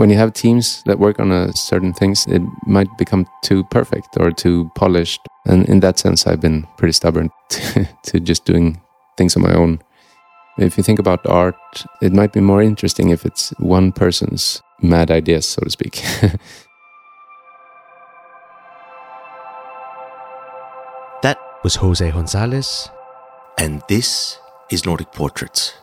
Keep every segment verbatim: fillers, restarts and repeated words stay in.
when you have teams that work on a certain things, it might become too perfect or too polished. And in that sense, I've been pretty stubborn to, to just doing things on my own. If you think about art, it might be more interesting if it's one person's mad ideas, so to speak. That was Jose Gonzalez, and this is Nordic Portraits.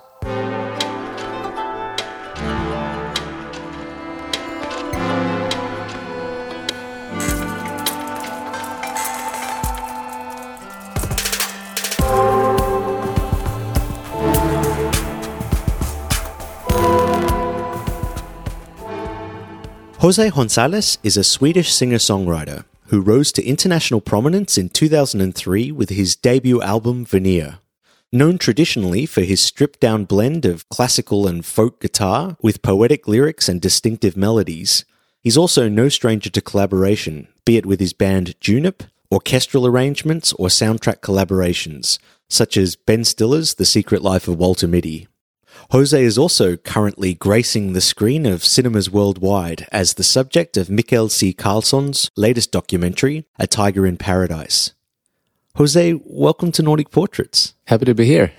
Jose Gonzalez is a Swedish singer-songwriter who rose to international prominence in two thousand three with his debut album Veneer. Known traditionally for his stripped-down blend of classical and folk guitar with poetic lyrics and distinctive melodies, he's also no stranger to collaboration, be it with his band Junip, orchestral arrangements, or soundtrack collaborations, such as Ben Stiller's The Secret Life of Walter Mitty. Jose is also currently gracing the screen of cinemas worldwide as the subject of Mikael C. Karlsson's latest documentary, A Tiger in Paradise. Jose, welcome to Nordic Portraits. Happy to be here.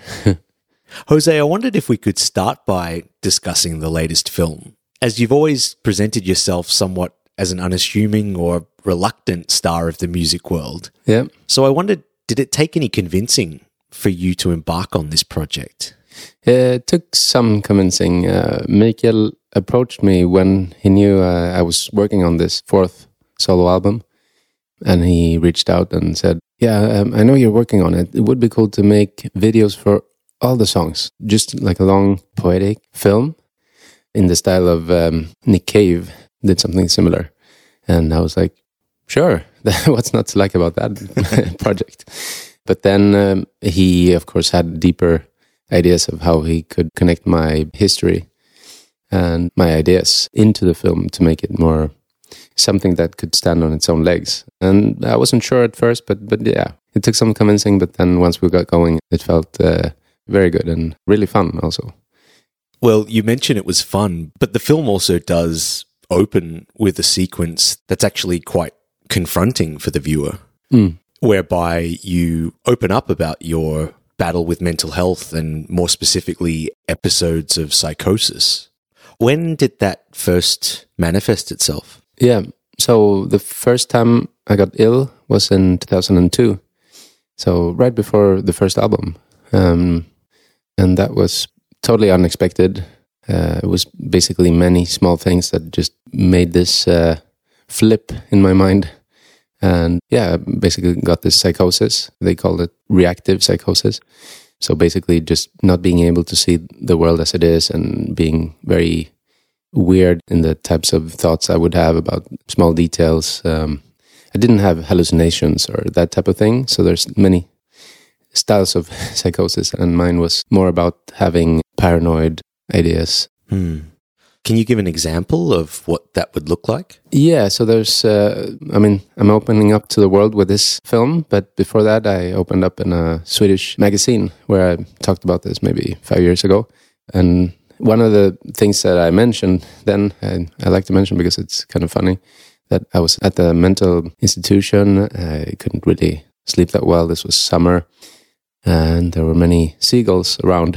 Jose, I wondered if we could start by discussing the latest film. As you've always presented yourself somewhat as an unassuming or reluctant star of the music world. Yeah. So I wondered, did it take any convincing for you to embark on this project? It took some convincing. Uh, Mikael approached me when he knew uh, I was working on this fourth solo album. And he reached out and said, yeah, um, I know you're working on it. It would be cool to make videos for all the songs. Just like a long poetic film in the style of um, Nick Cave did something similar. And I was like, sure, what's not to like about that project? But then um, he, of course, had deeper ideas of how he could connect my history and my ideas into the film to make it more something that could stand on its own legs. And I wasn't sure at first, but but yeah, it took some convincing. But then once we got going, it felt uh, very good and really fun also. Well, you mentioned it was fun, but the film also does open with a sequence that's actually quite confronting for the viewer, mm. whereby you open up about your battle with mental health and more specifically episodes of psychosis. When did that first manifest itself? Yeah, so the first time I got ill was in two thousand two. So right before the first album. Um, and that was totally unexpected. Uh, it was basically many small things that just made this uh, flip in my mind. And yeah, basically got this psychosis. They called it reactive psychosis. So basically just not being able to see the world as it is and being very weird in the types of thoughts I would have about small details. Um, I didn't have hallucinations or that type of thing. So there's many styles of psychosis, and mine was more about having paranoid ideas. Hmm. Can you give an example of what that would look like? Yeah, so there's, uh, I mean, I'm opening up to the world with this film, but before that I opened up in a Swedish magazine where I talked about this maybe five years ago. And one of the things that I mentioned then, I, I like to mention because it's kind of funny, that I was at the mental institution. I couldn't really sleep that well. This was summer, and there were many seagulls around.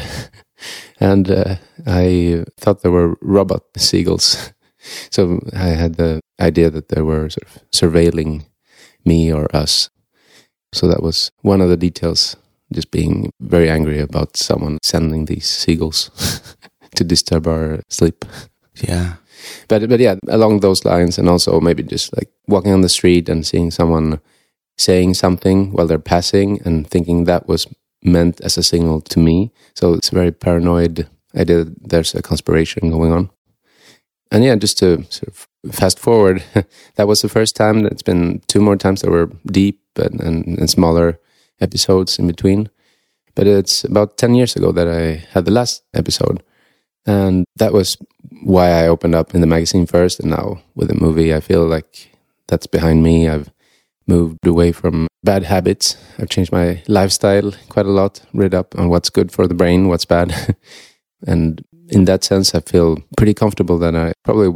And uh, I thought there were robot seagulls. So I had the idea that they were sort of surveilling me or us. So that was one of the details, just being very angry about someone sending these seagulls to disturb our sleep. Yeah. But but yeah, along those lines, and also maybe just like walking on the street and seeing someone saying something while they're passing and thinking that was meant as a signal to me. So it's a very paranoid idea that there's a conspiration going on. And yeah, just to sort of fast forward, that was the first time. It's been two more times that were deep and, and, and smaller episodes in between. But it's about ten years ago that I had the last episode. And that was why I opened up in the magazine first. And now with the movie, I feel like that's behind me. I've moved away from bad habits. I've changed my lifestyle quite a lot, read up on what's good for the brain, what's bad. And in that sense, I feel pretty comfortable that I probably won't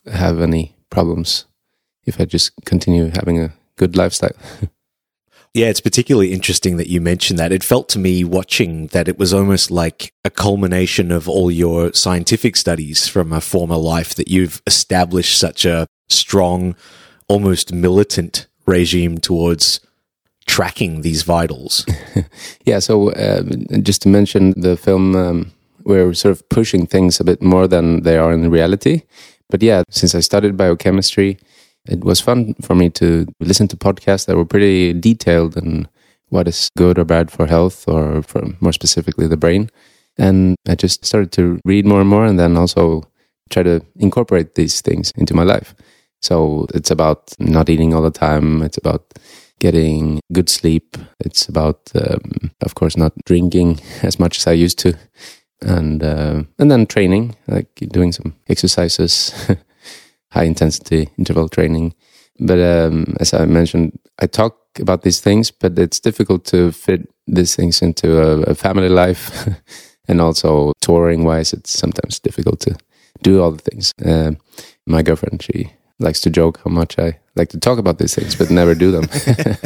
have any problems if I just continue having a good lifestyle. Yeah, it's particularly interesting that you mentioned that. It felt to me watching that it was almost like a culmination of all your scientific studies from a former life, that you've established such a strong, almost militant regime towards tracking these vitals. Yeah, so uh, just to mention the film, um, we're sort of pushing things a bit more than they are in reality. But yeah, since I studied biochemistry, it was fun for me to listen to podcasts that were pretty detailed on what is good or bad for health, or for more specifically the brain. And I just started to read more and more, and then also try to incorporate these things into my life. So it's about not eating all the time. It's about getting good sleep. It's about, um, of course, not drinking as much as I used to. And uh, and then training, like doing some exercises, high intensity interval training. But um, as I mentioned, I talk about these things, but it's difficult to fit these things into a, a family life. And also touring wise, it's sometimes difficult to do all the things. Uh, my girlfriend, she likes to joke how much I like to talk about these things, but never do them.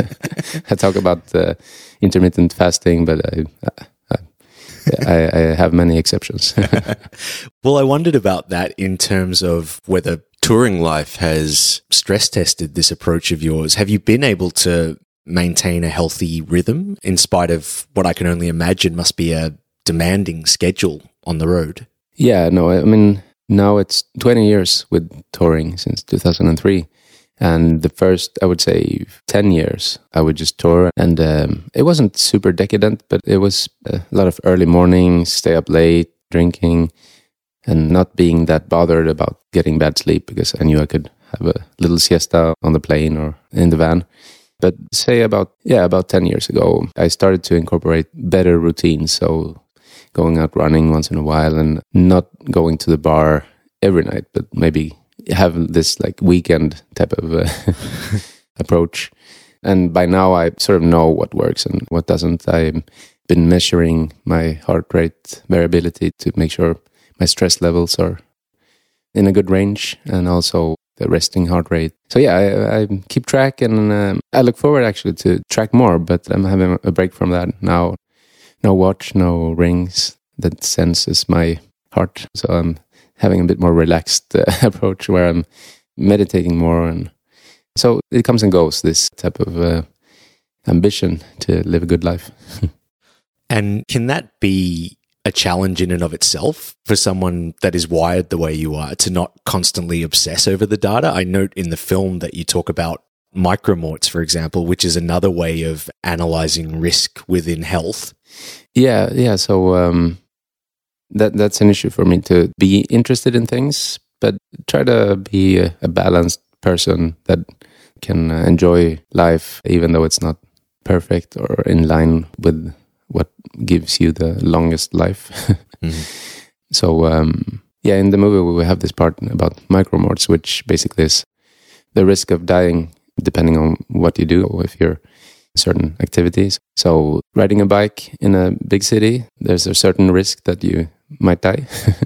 I talk about uh, intermittent fasting, but I, I, I, I have many exceptions. Well, I wondered about that in terms of whether touring life has stress tested this approach of yours. Have you been able to maintain a healthy rhythm in spite of what I can only imagine must be a demanding schedule on the road? Yeah, no, I mean, now it's twenty years with touring since two thousand three. And the first, I would say, ten years, I would just tour. And um, it wasn't super decadent, but it was a lot of early mornings, stay up late, drinking, and not being that bothered about getting bad sleep, because I knew I could have a little siesta on the plane or in the van. But say about, yeah, about ten years ago, I started to incorporate better routines. So going out running once in a while, and not going to the bar every night, but maybe have this like weekend type of uh, approach. And by now I sort of know what works and what doesn't. I've been measuring my heart rate variability to make sure my stress levels are in a good range, and also the resting heart rate. So yeah, I, I keep track, and um, I look forward actually to track more, but I'm having a break from that now. No watch, no rings that senses my heart. So I'm having a bit more relaxed uh, approach where I'm meditating more. And so it comes and goes, this type of uh, ambition to live a good life. And can that be a challenge in and of itself for someone that is wired the way you are, to not constantly obsess over the data? I note in the film that you talk about micromorts, for example, which is another way of analyzing risk within health. Yeah, yeah. So um, that that's an issue for me, to be interested in things, but try to be a, a balanced person that can uh, enjoy life, even though it's not perfect or in line with what gives you the longest life. Mm-hmm. So um, yeah, in the movie we have this part about micromorts, which basically is the risk of dying depending on what you do, or if you're certain activities. So riding a bike in a big city, there's a certain risk that you might die.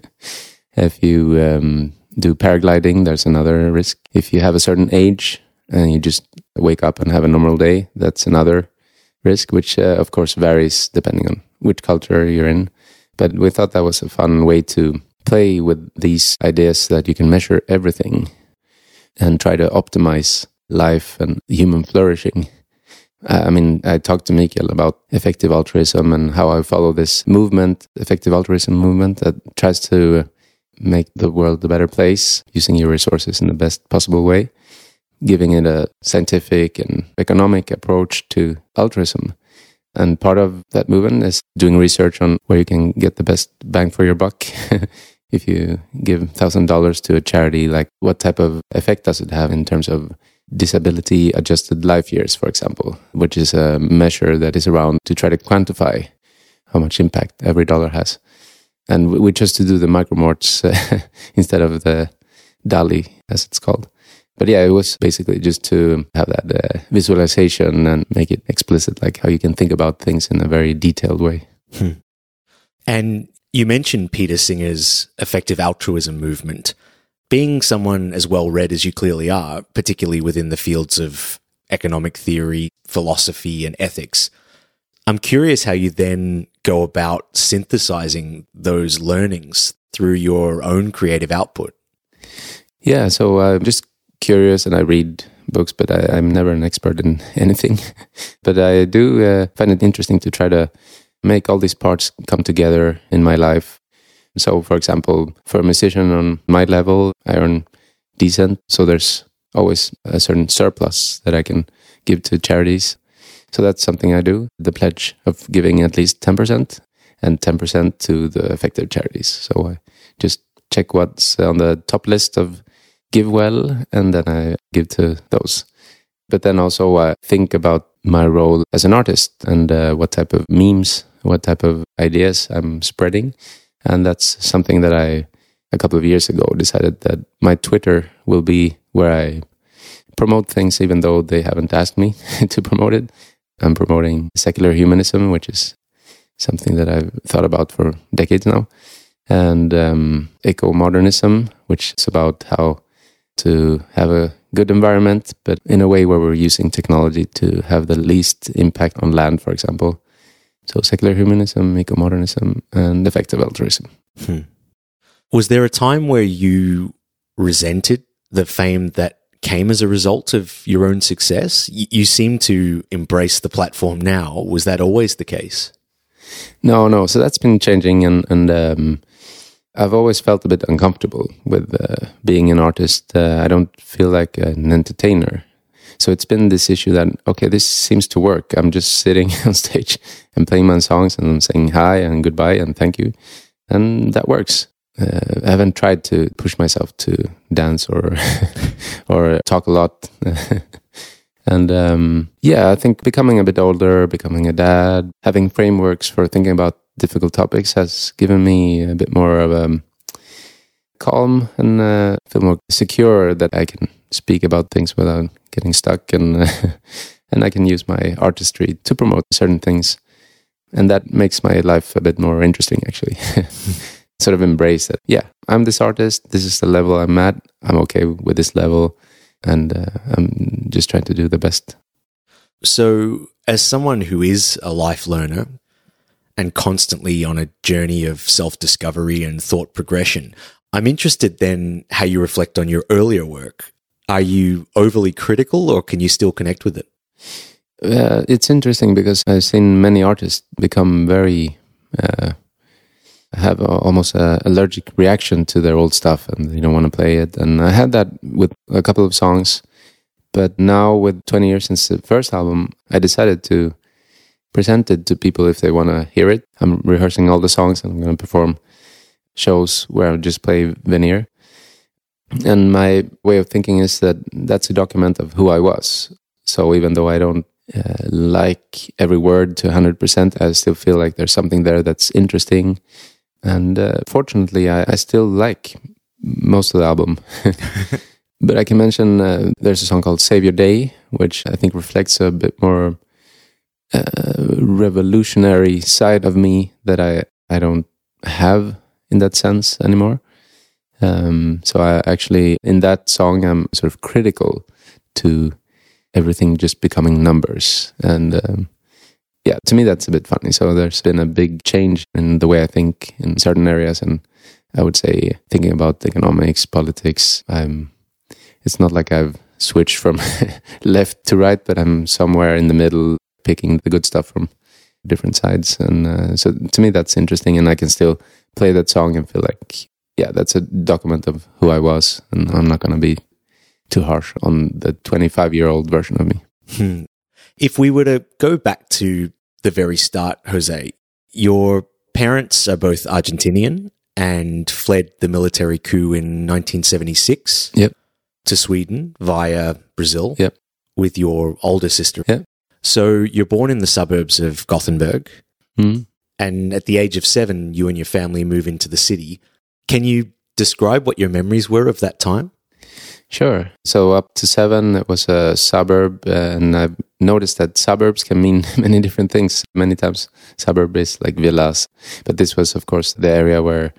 If you um, do paragliding, there's another risk. If you have a certain age and you just wake up and have a normal day, that's another risk, which uh, of course varies depending on which culture you're in. But we thought that was a fun way to play with these ideas that you can measure everything and try to optimize life and human flourishing. I mean, I talked to Mikael about effective altruism and how I follow this movement, effective altruism movement, that tries to make the world a better place, using your resources in the best possible way, giving it a scientific and economic approach to altruism. And part of that movement is doing research on where you can get the best bang for your buck. If you give one thousand dollars to a charity, like what type of effect does it have in terms of disability adjusted life years, for example, which is a measure that is around to try to quantify how much impact every dollar has. And we chose to do the micromorts uh, instead of the DALI, as it's called. But yeah, it was basically just to have that uh, visualization and make it explicit, like how you can think about things in a very detailed way. Hmm. And you mentioned Peter Singer's effective altruism movement. being someone as well read as you clearly are, particularly within the fields of economic theory, philosophy, and ethics, I'm curious how you then go about synthesizing those learnings through your own creative output. Yeah, so I'm just curious and I read books, but I, I'm never an expert in anything. But I do uh, find it interesting to try to make all these parts come together in my life. So, for example, for a musician on my level, I earn decent, so there's always a certain surplus that I can give to charities. So that's something I do, the pledge of giving at least ten percent and ten percent to the affected charities. So I just check what's on the top list of give well, and then I give to those. But then also I think about my role as an artist and uh, what type of memes, what type of ideas I'm spreading. And that's something that I, a couple of years ago, decided that my Twitter will be where I promote things, even though they haven't asked me to promote it. I'm promoting secular humanism, which is something that I've thought about for decades now. And um, eco-modernism, which is about how to have a good environment, but in a way where we're using technology to have the least impact on land, for example. So secular humanism, eco-modernism, and effective altruism. Hmm. Was there a time where you resented the fame that came as a result of your own success? Y- you seem to embrace the platform now. Was that always the case? No, no. So that's been changing, and, and um, I've always felt a bit uncomfortable with uh, being an artist. Uh, I don't feel like an entertainer. So it's been this issue that, okay, this seems to work. I'm just sitting on stage and playing my songs and I'm saying hi and goodbye and thank you. And that works. Uh, I haven't tried to push myself to dance or or talk a lot. And um, yeah, I think becoming a bit older, becoming a dad, having frameworks for thinking about difficult topics has given me a bit more of a calm and uh, feel more secure that I can speak about things without getting stuck, and uh, and I can use my artistry to promote certain things, and that makes my life a bit more interesting, actually. Sort of embrace that, yeah, I'm this artist, this is the level I'm at, I'm okay with this level, and uh, I'm just trying to do the best. So, as someone who is a life learner and constantly on a journey of self-discovery and thought progression, I'm interested then how you reflect on your earlier work. Are you overly critical, or can you still connect with it? Uh, it's interesting because I've seen many artists become very, uh, have a, almost an allergic reaction to their old stuff, and they don't want to play it. And I had that with a couple of songs. But now, with twenty years since the first album, I decided to present it to people if they want to hear it. I'm rehearsing all the songs, and I'm going to perform shows where I just play Veneer. And my way of thinking is that that's a document of who I was. So even though I don't uh, like every word to one hundred percent, I still feel like there's something there that's interesting. And uh, fortunately, I, I still like most of the album. But I can mention uh, there's a song called Save Your Day, which I think reflects a bit more uh, revolutionary side of me that I, I don't have in that sense anymore. Um, so I actually, in that song, I'm sort of critical to everything just becoming numbers. And um, yeah, to me, that's a bit funny. So there's been a big change in the way I think in certain areas. And I would say thinking about economics, politics, I'm, it's not like I've switched from left to right, but I'm somewhere in the middle, picking the good stuff from different sides. And uh, so to me, that's interesting. And I can still play that song and feel like, yeah, that's a document of who I was, and I'm not going to be too harsh on the twenty-five-year-old version of me. Hmm. If we were to go back to the very start, Jose, your parents are both Argentinian and fled the military coup in nineteen seventy-six Yep. to Sweden via Brazil. Yep. With your older sister. Yep. So you're born in the suburbs of Gothenburg, Mm. and at the age of seven, you and your family move into the city. Can you describe what your memories were of that time? Sure. So up to seven, it was a suburb, uh, and I've noticed that suburbs can mean many different things. Many times, suburb is like villas, but this was, of course, the area where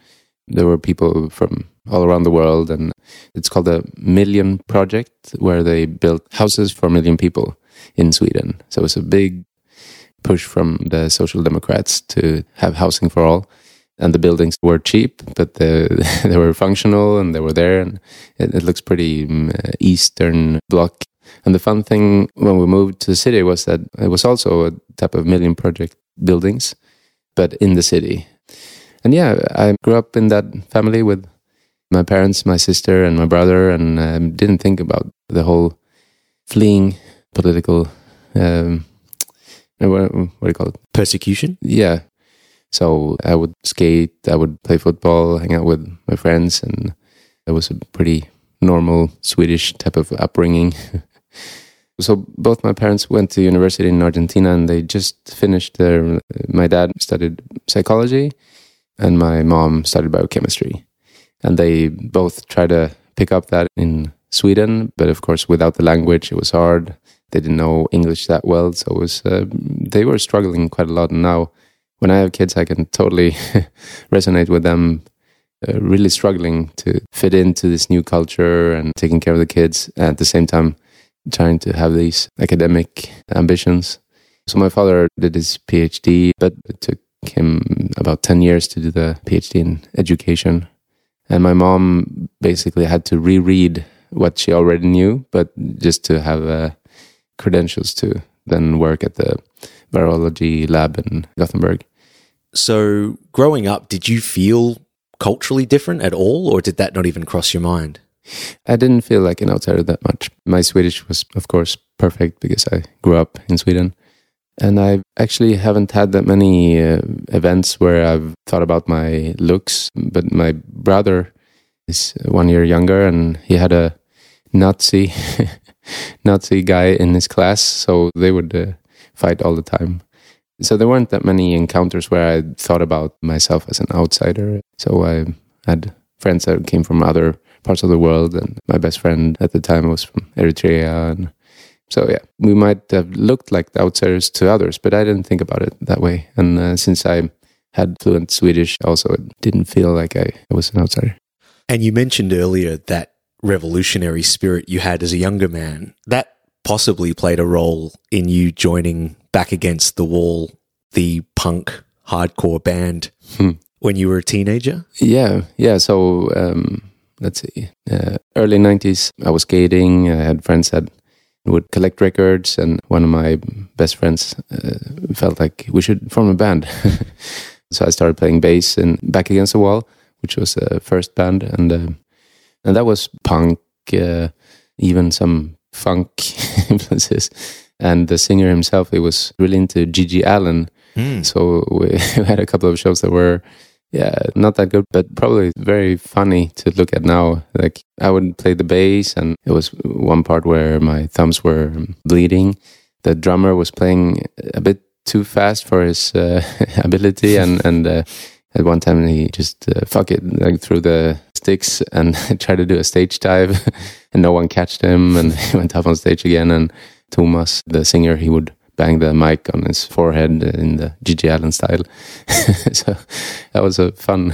There were people from all around the world, and it's called the Million Project, where they built houses for a million people in Sweden. So it was a big push from the Social Democrats to have housing for all. And the buildings were cheap, but the, they were functional and they were there. And it, it looks pretty um, Eastern Bloc. And the fun thing when we moved to the city was that it was also a type of Million Project buildings, but in the city. And yeah, I grew up in that family with my parents, my sister, and my brother, and um, didn't think about the whole fleeing political, um, what, what do you call it? Persecution? Yeah. So I would skate, I would play football, hang out with my friends, and it was a pretty normal Swedish type of upbringing. So both my parents went to university in Argentina, and they just finished their, my dad studied psychology, and my mom studied biochemistry. And they both tried to pick up that in Sweden, but of course without the language it was hard. They didn't know English that well, so it was uh, they were struggling quite a lot. And now when I have kids, I can totally resonate with them, uh, really struggling to fit into this new culture and taking care of the kids, at the same time trying to have these academic ambitions. So my father did his PhD, but it took him about ten years to do the PhD in education. And my mom basically had to reread what she already knew, but just to have uh, credentials to then work at the virology lab in Gothenburg. So growing up, did you feel culturally different at all, or did that not even cross your mind? I didn't feel like an outsider that much. My Swedish was, of course, perfect because I grew up in Sweden. And I actually haven't had that many uh, events where I've thought about my looks. But my brother is one year younger, and he had a Nazi Nazi guy in his class, so they would uh, fight all the time. So there weren't that many encounters where I thought about myself as an outsider. So I had friends that came from other parts of the world, and my best friend at the time was from Eritrea. And so yeah, we might have looked like the outsiders to others, but I didn't think about it that way. And uh, since I had fluent Swedish, also it didn't feel like I, I was an outsider. And you mentioned earlier that revolutionary spirit you had as a younger man. That possibly played a role in you joining Back Against the Wall, the punk hardcore band, hmm. when you were a teenager? Yeah, yeah. So um, let's see, uh, early nineties, I was skating. I had friends that would collect records, and one of my best friends uh, felt like we should form a band. So I started playing bass in Back Against the Wall, which was the first band, and uh, and that was punk, uh, even some funk influences. And the singer himself, he was really into Gigi Allen. Mm. So we had a couple of shows that were, yeah, not that good, but probably very funny to look at now. Like I would play the bass, and it was one part where my thumbs were bleeding. The drummer was playing a bit too fast for his uh, ability, and and uh, at one time he just uh, fuck it, like threw the sticks and tried to do a stage dive, and no one catched him, and he went up on stage again. And Thomas, the singer, he would bang the mic on his forehead in the Gigi Allen style. So that was a fun,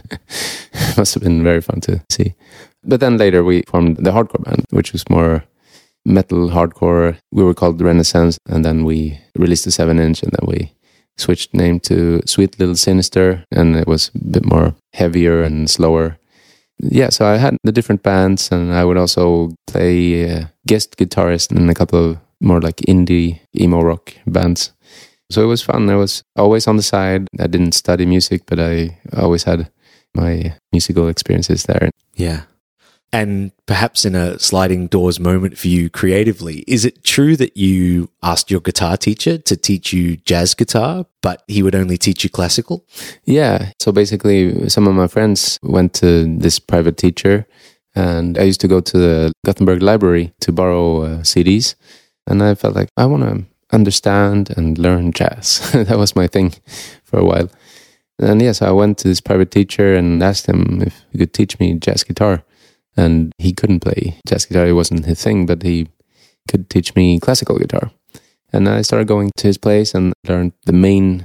must have been very fun to see. But then later we formed the hardcore band, which was more metal hardcore. We were called Renaissance, and then we released a seven inch, and then we switched name to Sweet Little Sinister, and it was a bit more heavier and slower. Yeah, so I had the different bands, and I would also play uh, guest guitarist in a couple of more like indie emo rock bands. So it was fun. I was always on the side. I didn't study music, but I always had my musical experiences there. Yeah. And perhaps in a sliding doors moment for you creatively, is it true that you asked your guitar teacher to teach you jazz guitar, but he would only teach you classical? Yeah. So basically, some of my friends went to this private teacher, and I used to go to the Gothenburg library to borrow uh, C Ds. And I felt like I want to understand and learn jazz. That was my thing for a while. And yes, I went to this private teacher and asked him if he could teach me jazz guitar. And he couldn't play jazz guitar. It wasn't his thing, but he could teach me classical guitar. And I started going to his place and learned the main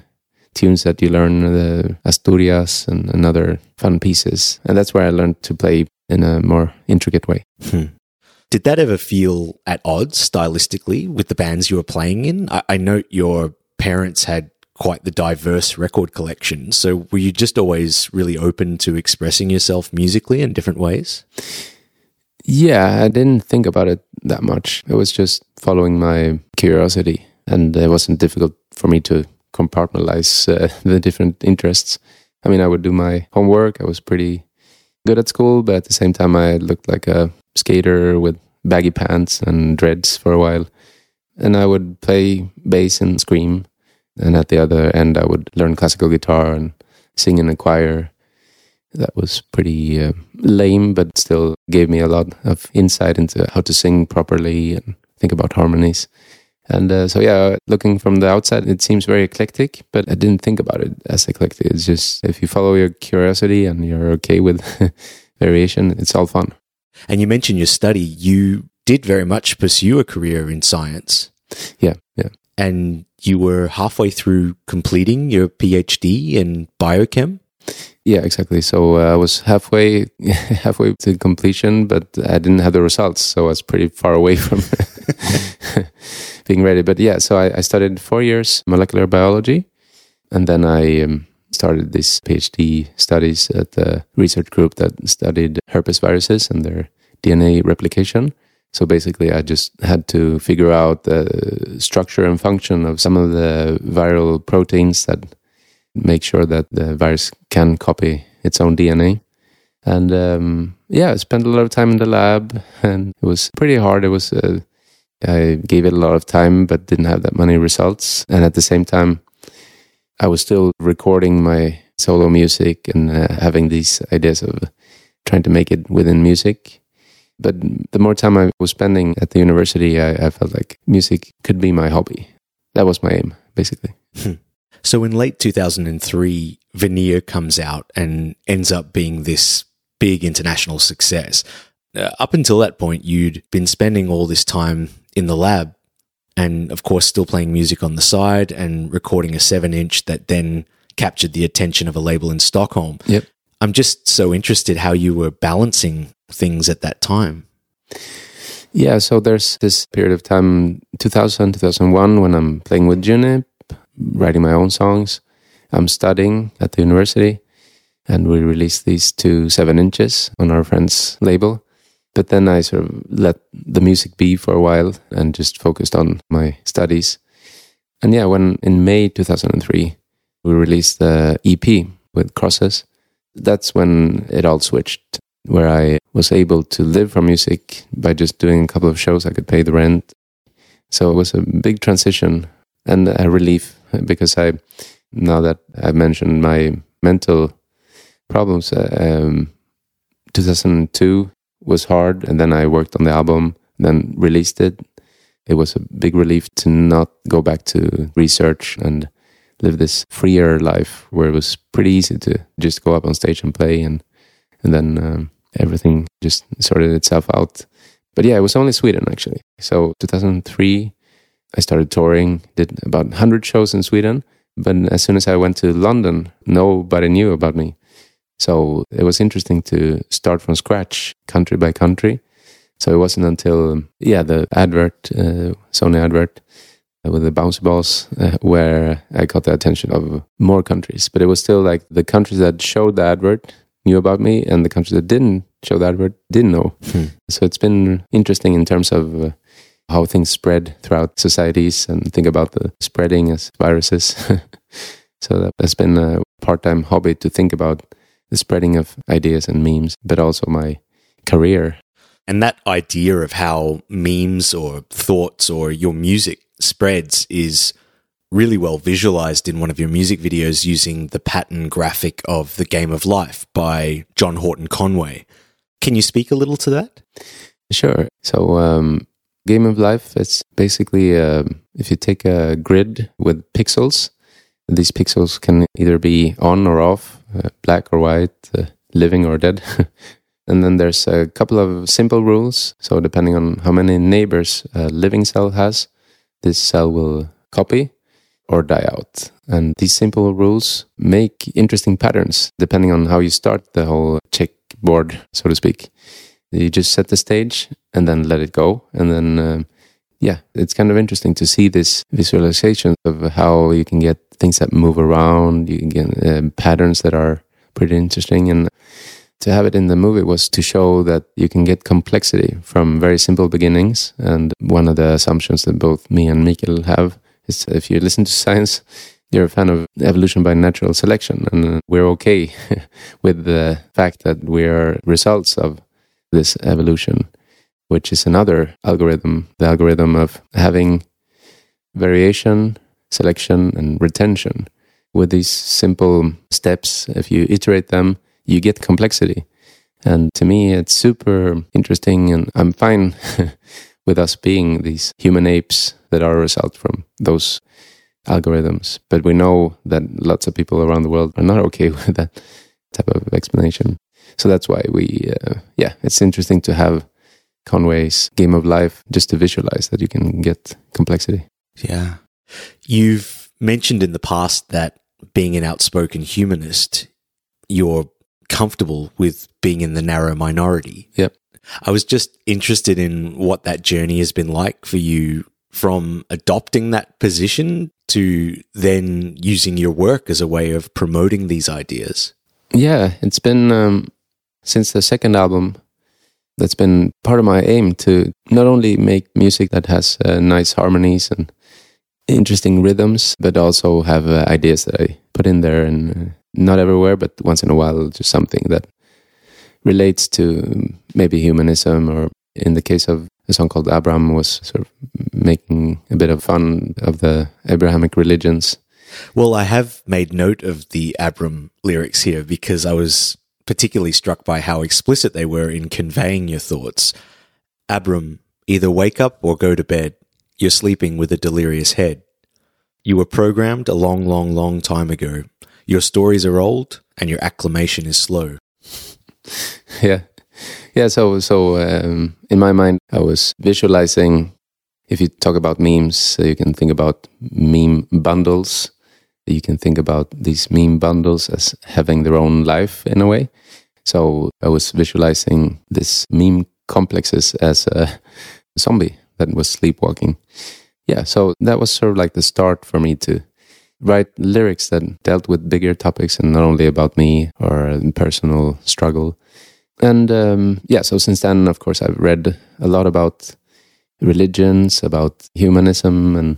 tunes that you learn, the Asturias and, and other fun pieces. And that's where I learned to play in a more intricate way. Hmm. Did that ever feel at odds stylistically with the bands you were playing in? I, I note your parents had quite the diverse record collection. So were you just always really open to expressing yourself musically in different ways? Yeah, I didn't think about it that much. It was just following my curiosity, and it wasn't difficult for me to compartmentalize uh, the different interests. I mean, I would do my homework. I was pretty good at school, but at the same time, I looked like a skater with baggy pants and dreads for a while. And I would play bass and scream. And at the other end, I would learn classical guitar and sing in a choir. That was pretty uh, lame, but still gave me a lot of insight into how to sing properly and think about harmonies. And uh, so, yeah, looking from the outside, it seems very eclectic, but I didn't think about it as eclectic. It's just if you follow your curiosity and you're okay with variation, it's all fun. And you mentioned your study. You did very much pursue a career in science. Yeah, yeah. And you were halfway through completing your PhD in biochem? Yeah, exactly. So uh, I was halfway halfway to completion, but I didn't have the results, so I was pretty far away from being ready. But yeah, so I, I studied four years molecular biology, and then I um, started this PhD studies at the research group that studied herpes viruses and their D N A replication. So basically, I just had to figure out the structure and function of some of the viral proteins that make sure that the virus can copy its own D N A. And um, yeah, I spent a lot of time in the lab, and it was pretty hard. It was uh, I gave it a lot of time, but didn't have that many results. And at the same time, I was still recording my solo music and uh, having these ideas of trying to make it within music. But the more time I was spending at the university, I, I felt like music could be my hobby. That was my aim, basically. So in late two thousand three, Veneer comes out and ends up being this big international success. Uh, up until that point, you'd been spending all this time in the lab and, of course, still playing music on the side and recording a seven-inch that then captured the attention of a label in Stockholm. Yep. I'm just so interested how you were balancing things at that time. Yeah, so there's this period of time, two thousand, two thousand one, when I'm playing with Junip, writing my own songs. I'm studying at the university, and we released these two seven inches on our friend's label. But then I sort of let the music be for a while and just focused on my studies. And yeah, when in May two thousand three, we released the E P with Crosses, that's when it all switched, where I was able to live from music by just doing a couple of shows. I could pay the rent. So it was a big transition and a relief, because I, now that I've mentioned my mental problems, um, two thousand two was hard, and then I worked on the album, then released it. It was a big relief to not go back to research and live this freer life where it was pretty easy to just go up on stage and play, and and then um, everything just sorted itself out. But yeah, it was only Sweden, actually. So two thousand three, I started touring, did about one hundred shows in Sweden. But as soon as I went to London, nobody knew about me. So it was interesting to start from scratch, country by country. So it wasn't until, yeah, the advert, uh, Sony advert, with the bouncy balls, uh, where I got the attention of more countries. But it was still like the countries that showed the advert knew about me, and the countries that didn't show the advert didn't know. Hmm. So it's been interesting in terms of uh, how things spread throughout societies, and think about the spreading as viruses. So that has been a part-time hobby to think about the spreading of ideas and memes, but also my career. And that idea of how memes or thoughts or your music spreads is really well visualized in one of your music videos using the pattern graphic of The Game of Life by John Horton Conway. Can you speak a little to that? Sure. So um, Game of Life, it's basically uh, if you take a grid with pixels, these pixels can either be on or off, uh, black or white, uh, living or dead. And then there's a couple of simple rules. So depending on how many neighbors a living cell has, this cell will copy. or die out. And these simple rules make interesting patterns depending on how you start the whole checkboard, so to speak. You just set the stage and then let it go. And then, um, yeah, it's kind of interesting to see this visualization of how you can get things that move around, you can get uh, patterns that are pretty interesting. And to have it in the movie was to show that you can get complexity from very simple beginnings. And one of the assumptions that both me and Mikael have is if you listen to science, you're a fan of evolution by natural selection. And we're okay with the fact that we're results of this evolution, which is another algorithm, the algorithm of having variation, selection, and retention. With these simple steps, if you iterate them, you get complexity. And to me, it's super interesting, and I'm fine with us being these human apes that are a result from those algorithms. But we know that lots of people around the world are not okay with that type of explanation. So that's why we, uh, yeah, it's interesting to have Conway's Game of Life just to visualize that you can get complexity. Yeah. You've mentioned in the past that being an outspoken humanist, you're comfortable with being in the narrow minority. Yep. I was just interested in what that journey has been like for you, from adopting that position to then using your work as a way of promoting these ideas. Yeah, it's been um, since the second album, that's been part of my aim to not only make music that has uh, nice harmonies and interesting rhythms, but also have uh, ideas that I put in there, and uh, not everywhere, but once in a while, just something that relates to maybe humanism, or in the case of a song called Abraham, was sort of making a bit of fun of the Abrahamic religions. Well, I have made note of the Abram lyrics here because I was particularly struck by how explicit they were in conveying your thoughts. Abram, either wake up or go to bed. You're sleeping with a delirious head. You were programmed a long, long, long time ago. Your stories are old and your acclamation is slow. Yeah. Yeah, so so um, in my mind, I was visualizing, if you talk about memes, uh, you can think about meme bundles. You can think about these meme bundles as having their own life in a way. So I was visualizing this meme complexes as a zombie that was sleepwalking. Yeah, so that was sort of like the start for me to write lyrics that dealt with bigger topics and not only about me or personal struggle. And um, yeah, so since then, of course, I've read a lot about religions, about humanism and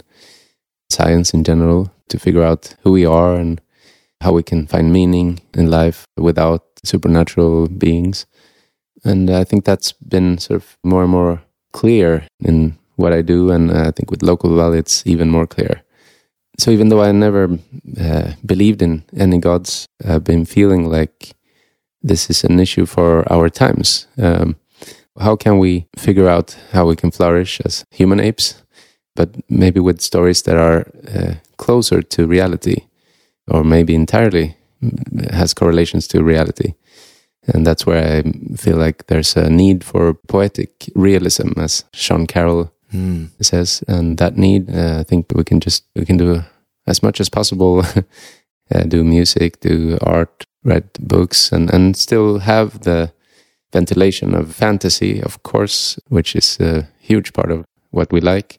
science in general, to figure out who we are and how we can find meaning in life without supernatural beings. And I think that's been sort of more and more clear in what I do, and I think with Local Valley it's even more clear. So even though I never uh, believed in any gods, I've been feeling like this is an issue for our times. Um, how can we figure out how we can flourish as human apes, but maybe with stories that are uh, closer to reality, or maybe entirely has correlations to reality? And that's where I feel like there's a need for poetic realism, as Sean Carroll mm. says. And that need, uh, I think we can just, we can do as much as possible, uh, do music, do art, write books, and, and still have the ventilation of fantasy, of course, which is a huge part of what we like.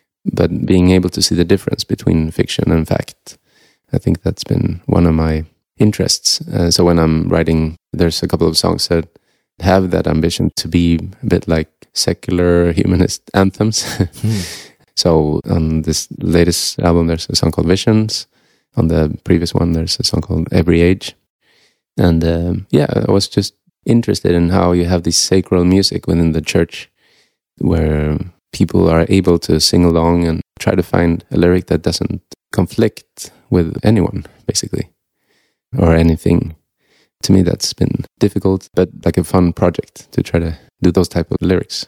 But being able to see the difference between fiction and fact, I think that's been one of my interests. Uh, so when I'm writing, there's a couple of songs that have that ambition to be a bit like secular humanist anthems. mm. So on this latest album, there's a song called Visions. On the previous one, there's a song called Every Age. And um, yeah, I was just interested in how you have this sacral music within the church, where people are able to sing along and try to find a lyric that doesn't conflict with anyone, basically, or anything. To me, that's been difficult, but like a fun project to try to do those type of lyrics.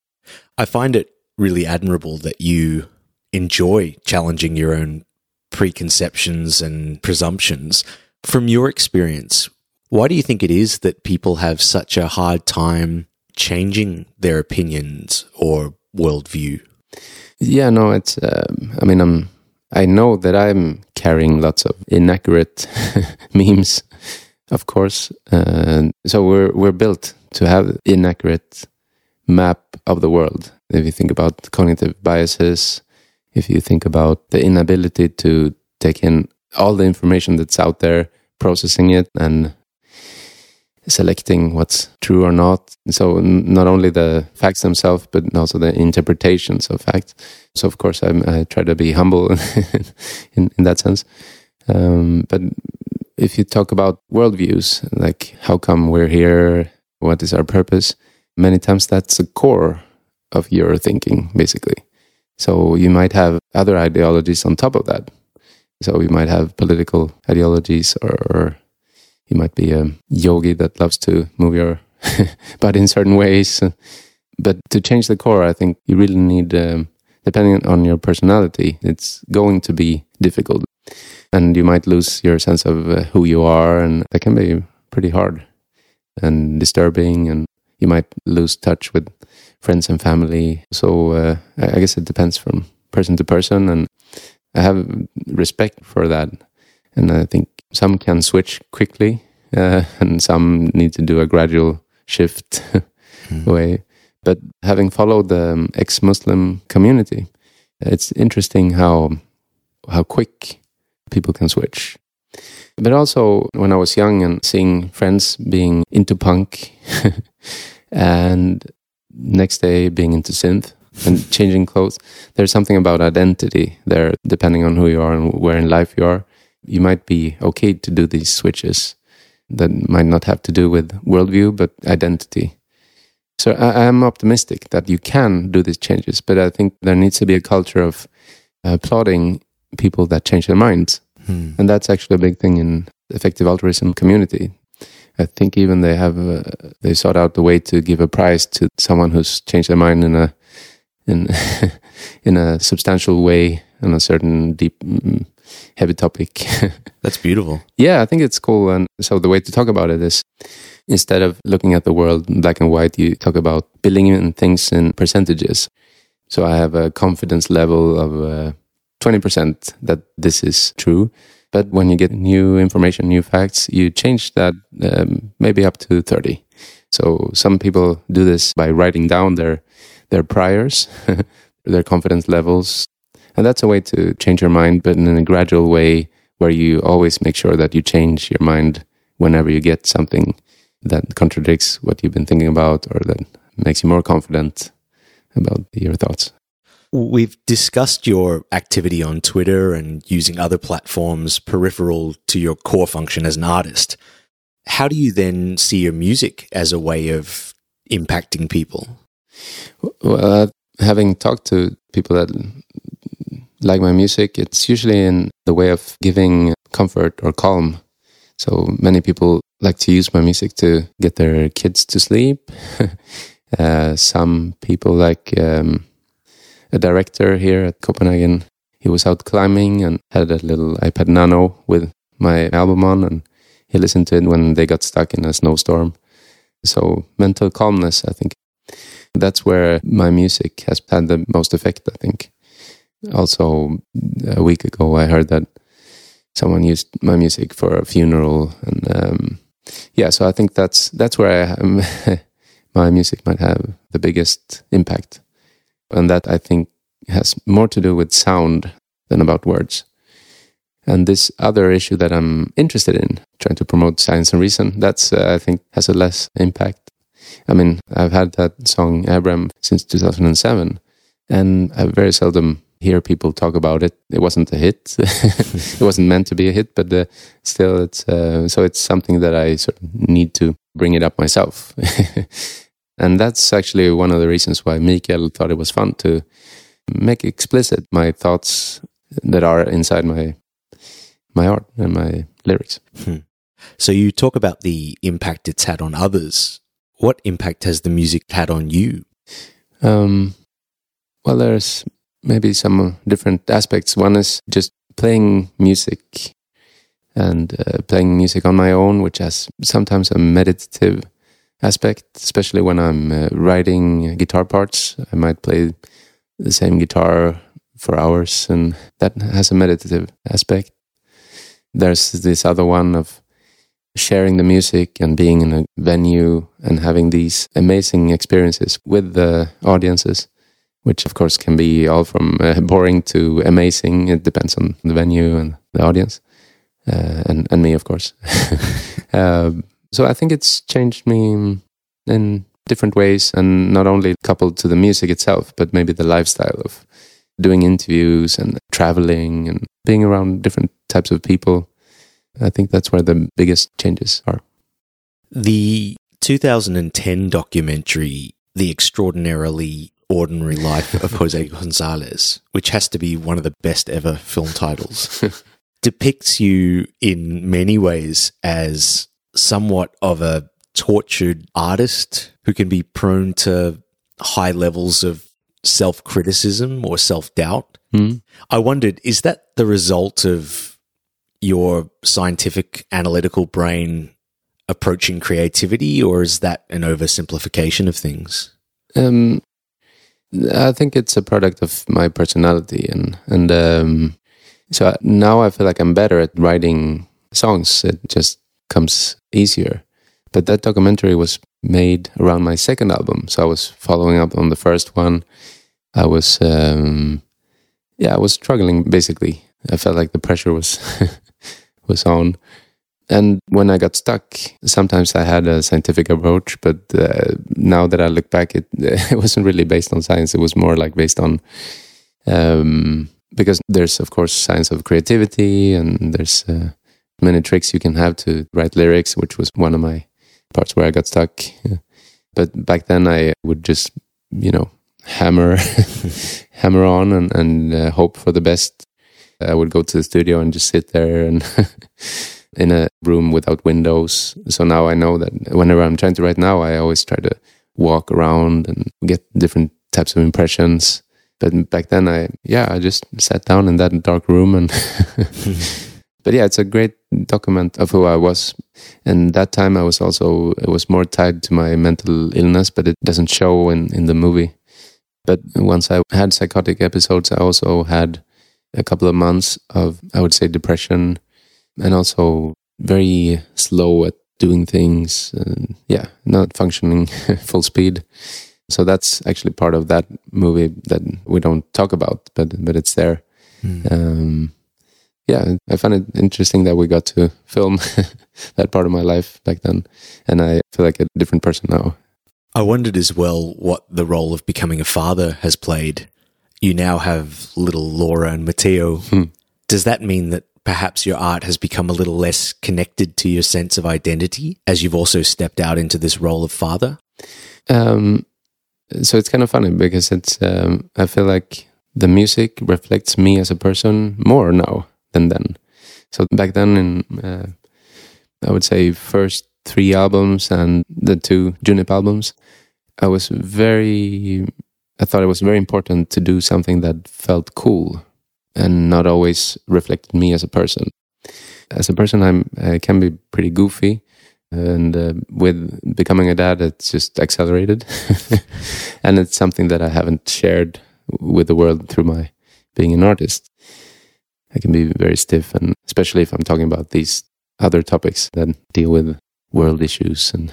I find it really admirable that you enjoy challenging your own preconceptions and presumptions. From your experience, why do you think it is that people have such a hard time changing their opinions or worldview? Yeah, no, it's, um, I mean, I'm I know that I'm carrying lots of inaccurate memes, of course. Uh, so we're we're built to have inaccurate map of the world. If you think about cognitive biases, if you think about the inability to take in all the information that's out there, processing it and selecting what's true or not. So not only the facts themselves, but also the interpretations of facts. So of course I'm, I try to be humble in, in that sense. Um, but if you talk about worldviews, like how come we're here, what is our purpose, many times that's the core of your thinking, basically. So you might have other ideologies on top of that. So you might have political ideologies, or, or you might be a yogi that loves to move your body in certain ways. But to change the core, I think you really need, um, depending on your personality, it's going to be difficult. And you might lose your sense of uh, who you are, and that can be pretty hard and disturbing, and you might lose touch with friends and family. So uh, I guess it depends from person to person, and I have respect for that. And I think some can switch quickly, uh, and some need to do a gradual shift mm. away. But having followed the um, ex-Muslim community, it's interesting how how quick people can switch. But also, when I was young and seeing friends being into punk and next day being into synth and changing clothes, there's something about identity there, depending on who you are and where in life you are. You might be okay to do these switches that might not have to do with worldview, but identity. So I am optimistic that you can do these changes, but I think there needs to be a culture of applauding people that change their minds. Hmm. And that's actually a big thing in the effective altruism community. I think even they have uh, they sought out the way to give a prize to someone who's changed their mind in a in in a substantial way on a certain deep, heavy topic. That's beautiful. Yeah, I think it's cool. And so the way to talk about it is, instead of looking at the world in black and white, you talk about building in things in percentages. So I have a confidence level of uh, twenty percent that this is true. But when you get new information, new facts, you change that um, maybe up to thirty. So some people do this by writing down their their priors, their confidence levels. And that's a way to change your mind, but in a gradual way where you always make sure that you change your mind whenever you get something that contradicts what you've been thinking about or that makes you more confident about your thoughts. We've discussed your activity on Twitter and using other platforms peripheral to your core function as an artist. How do you then see your music as a way of impacting people? Well, uh, having talked to people that like my music, it's usually in the way of giving comfort or calm. So many people like to use my music to get their kids to sleep. uh, some people like... Um, a director here at Copenhagen, he was out climbing and had a little iPad Nano with my album on, and he listened to it when they got stuck in a snowstorm. So mental calmness, I think. That's where my music has had the most effect, I think. Also, a week ago, I heard that someone used my music for a funeral. And um, yeah, so I think that's that's where I am. My music might have the biggest impact. And that, I think, has more to do with sound than about words. And this other issue that I'm interested in, trying to promote science and reason, that's, uh, I think, has a less impact. I mean, I've had that song, Abraham, since two thousand seven, and I very seldom hear people talk about it. It wasn't a hit. It wasn't meant to be a hit, but uh, still, it's uh, so it's something that I sort of need to bring it up myself. And that's actually one of the reasons why Mikael thought it was fun to make explicit my thoughts that are inside my my art and my lyrics. Hmm. So you talk about the impact it's had on others. What impact has the music had on you? Um, well, there's maybe some different aspects. One is just playing music and uh, playing music on my own, which has sometimes a meditative aspect, especially when I'm uh, writing guitar parts. I might play the same guitar for hours, and that has a meditative aspect. There's this other one of sharing the music and being in a venue and having these amazing experiences with the audiences, which of course can be all from uh, boring to amazing. It depends on the venue and the audience, uh, and, and me, of course. uh, so I think it's changed me in different ways, and not only coupled to the music itself, but maybe the lifestyle of doing interviews and traveling and being around different types of people. I think that's where the biggest changes are. The two thousand ten documentary, The Extraordinarily Ordinary Life of Jose Gonzalez, which has to be one of the best ever film titles, depicts you in many ways as somewhat of a tortured artist who can be prone to high levels of self-criticism or self-doubt. Mm. I wondered, is that the result of your scientific analytical brain approaching creativity, or is that an oversimplification of things? Um, I think it's a product of my personality, and and um, so now I feel like I'm better at writing songs. It just comes easier. But that documentary was made around my second album, so I was following up on the first one. I was, um, yeah, I was struggling basically. I felt like the pressure was was on. And when I got stuck, sometimes I had a scientific approach, but uh, now that I look back, it, it wasn't really based on science. It was more like based on, um, because there's, of course, science of creativity, and there's uh, many tricks you can have to write lyrics, which was one of my parts where I got stuck. But back then I would just, you know, hammer, hammer on and, and uh, hope for the best. I would go to the studio and just sit there and in a room without windows. So now I know that whenever I'm trying to write now, I always try to walk around and get different types of impressions. But back then I, yeah, I just sat down in that dark room and, but yeah, it's a great document of who I was. And that time I was also, it was more tied to my mental illness, but it doesn't show in, in the movie. But once I had psychotic episodes, I also had a couple of months of, I would say, depression, and also very slow at doing things. And yeah, not functioning full speed. So that's actually part of that movie that we don't talk about, but but it's there. Mm. Um, yeah, I found it interesting that we got to film that part of my life back then, and I feel like a different person now. I wondered as well what the role of becoming a father has played. You now have little Laura and Matteo. Hmm. Does that mean that perhaps your art has become a little less connected to your sense of identity as you've also stepped out into this role of father? Um, so it's kind of funny because it's. Um, I feel like the music reflects me as a person more now than then. So back then, in uh, I would say first three albums and the two Junip albums, I was very. I thought it was very important to do something that felt cool and not always reflected me as a person. As a person, I'm, I can be pretty goofy, and uh, with becoming a dad, it's just accelerated. And it's something that I haven't shared with the world through my being an artist. I can be very stiff, and especially if I'm talking about these other topics that deal with world issues and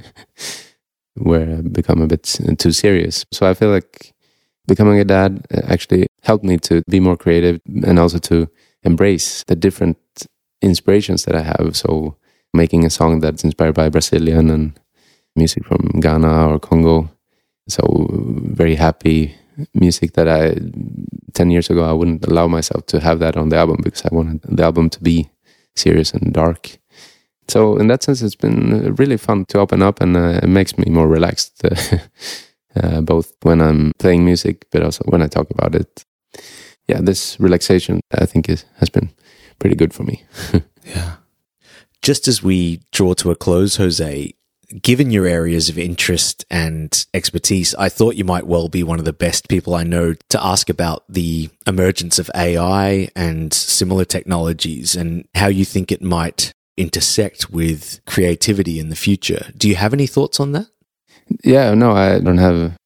where I become a bit too serious. So I feel like becoming a dad actually helped me to be more creative and also to embrace the different inspirations that I have. So making a song that's inspired by Brazilian and music from Ghana or Congo. So very happy music that I, ten years ago, I wouldn't allow myself to have that on the album because I wanted the album to be serious and dark. So in that sense, it's been really fun to open up, and uh, it makes me more relaxed, uh, both when I'm playing music, but also when I talk about it. Yeah, this relaxation, I think, is, has been pretty good for me. Yeah. Just as we draw to a close, Jose, given your areas of interest and expertise, I thought you might well be one of the best people I know to ask about the emergence of A I and similar technologies and how you think it might intersect with creativity in the future. Do you have any thoughts on that? Yeah, no, I don't have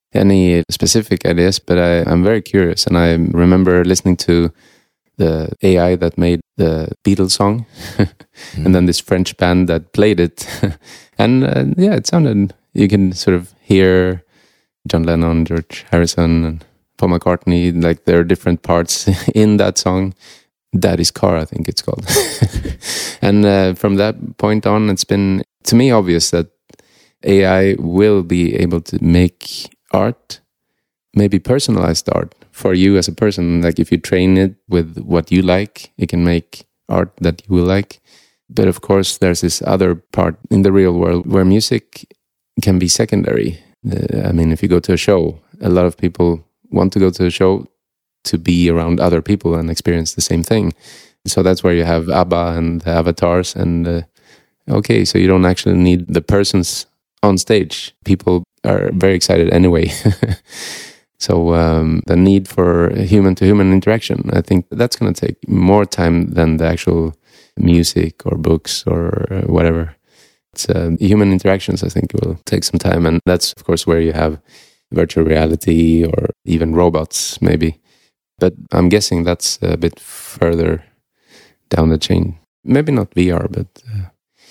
any specific ideas, but I, I'm very curious. And I remember listening to the A I that made the Beatles song, mm. and then this French band that played it. and uh, yeah, it sounded, you can sort of hear John Lennon, George Harrison, and Paul McCartney, like there are different parts in that song. Daddy's Car, I think it's called. and uh, from that point on, it's been, to me, obvious that A I will be able to make art, maybe personalized art for you as a person. Like if you train it with what you like, it can make art that you will like. But of course, there's this other part in the real world where music can be secondary. Uh, I mean, if you go to a show, a lot of people want to go to a show to be around other people and experience the same thing. So that's where you have ABBA and the avatars. And uh, okay, so you don't actually need the persons on stage. People are very excited anyway. So um, the need for human-to-human interaction, I think that's going to take more time than the actual music or books or whatever. It's, uh, human interactions, I think, will take some time. And that's, of course, where you have virtual reality or even robots, maybe. But I'm guessing that's a bit further down the chain. Maybe not V R, but uh,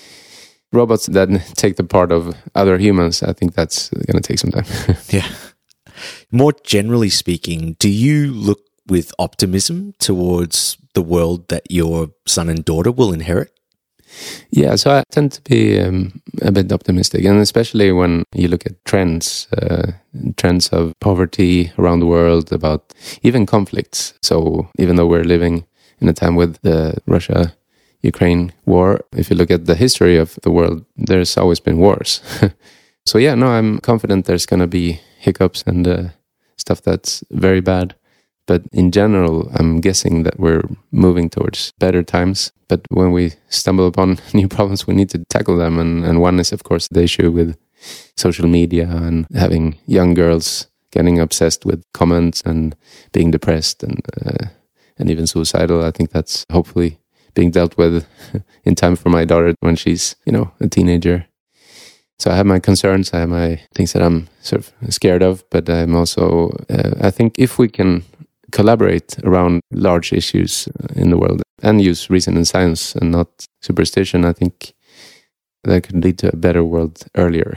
robots that take the part of other humans, I think that's going to take some time. Yeah. More generally speaking, do you look with optimism towards the world that your son and daughter will inherit? Yeah, so I tend to be um, a bit optimistic, and especially when you look at trends, uh, trends of poverty around the world, about even conflicts. So even though we're living in a time with the Russia-Ukraine war, if you look at the history of the world, there's always been wars. So yeah, no, I'm confident there's going to be hiccups and uh, stuff that's very bad. But in general, I'm guessing that we're moving towards better times. But when we stumble upon new problems, we need to tackle them. And, and one is, of course, the issue with social media and having young girls getting obsessed with comments and being depressed and uh, and even suicidal. I think that's hopefully being dealt with in time for my daughter when she's, you know, a teenager. So I have my concerns, I have my things that I'm sort of scared of, but I'm also, uh, I think if we can collaborate around large issues in the world and use reason and science and not superstition, I think that could lead to a better world earlier.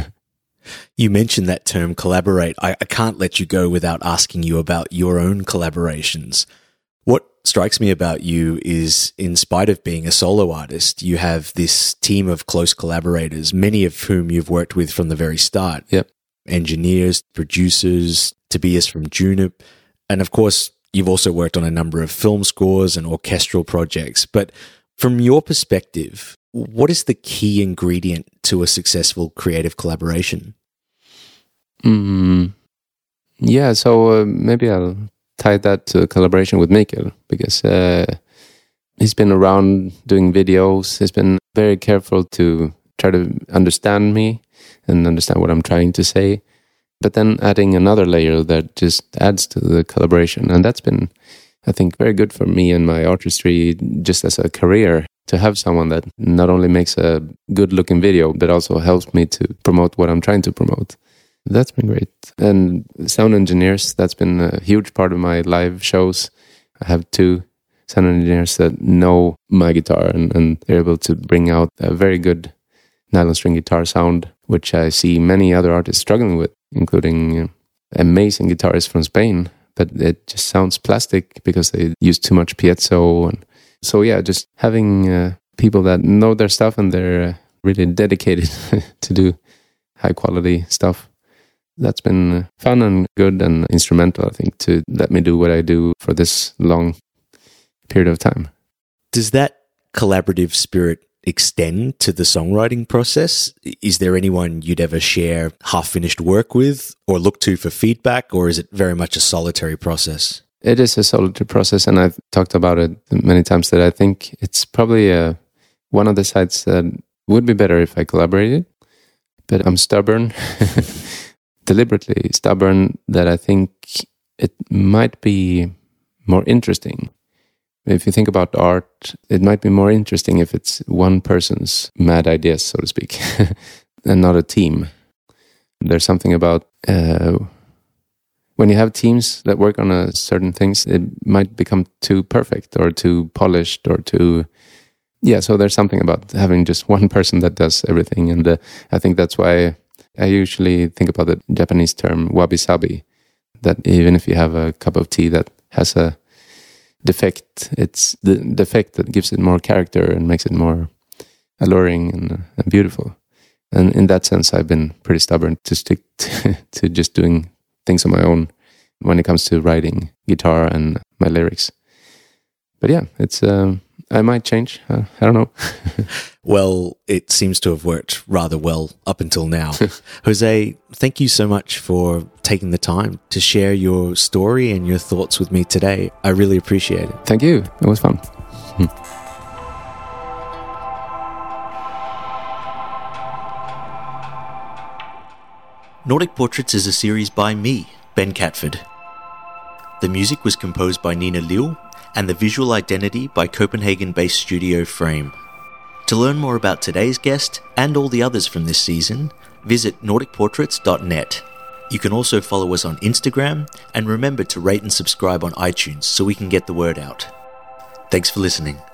You mentioned that term collaborate. I, I can't let you go without asking you about your own collaborations. What strikes me about you is, in spite of being a solo artist, you have this team of close collaborators, many of whom you've worked with from the very start. Yep. Engineers, producers, Tobias from Junip. And of course, you've also worked on a number of film scores and orchestral projects. But from your perspective, what is the key ingredient to a successful creative collaboration? Mm, yeah, so uh, maybe I'll tie that to a collaboration with Mikael, because uh, he's been around doing videos. He's been very careful to try to understand me and understand what I'm trying to say. But then adding another layer that just adds to the collaboration. And that's been, I think, very good for me and my artistry just as a career, to have someone that not only makes a good looking video, but also helps me to promote what I'm trying to promote. That's been great. And sound engineers, that's been a huge part of my live shows. I have two sound engineers that know my guitar, and, and they're able to bring out a very good nylon string guitar sound, which I see many other artists struggling with, including uh, amazing guitarists from Spain, but it just sounds plastic because they use too much piezo. And so yeah, just having uh, people that know their stuff and they're uh, really dedicated to do high quality stuff. That's been fun and good and instrumental, I think, to let me do what I do for this long period of time. Does that collaborative spirit extend to the songwriting process? Is there anyone you'd ever share half-finished work with or look to for feedback, or is it very much a solitary process? It is a solitary process, and I've talked about it many times that I think it's probably uh, one of the sides that would be better if I collaborated, but I'm stubborn. Deliberately stubborn, that I think it might be more interesting. If you think about art, it might be more interesting if it's one person's mad ideas, so to speak, and not a team. There's something about uh, when you have teams that work on a certain things, it might become too perfect or too polished or too, yeah. So there's something about having just one person that does everything, and uh, I think that's why I usually think about the Japanese term wabi-sabi. That even if you have a cup of tea that has a defect, it's the defect that gives it more character and makes it more alluring and, uh, and beautiful. And in that sense, I've been pretty stubborn to stick to, to just doing things on my own when it comes to writing guitar and my lyrics. But yeah, it's um, I might change. Uh, I don't know. Well, it seems to have worked rather well up until now. Jose, thank you so much for taking the time to share your story and your thoughts with me today. I really appreciate it. Thank you. It was fun. Nordic Portraits is a series by me, Ben Catford. The music was composed by Nina Liu, and the visual identity by Copenhagen-based studio Frame. To learn more about today's guest and all the others from this season, visit nordic portraits dot net. You can also follow us on Instagram, and remember to rate and subscribe on iTunes so we can get the word out. Thanks for listening.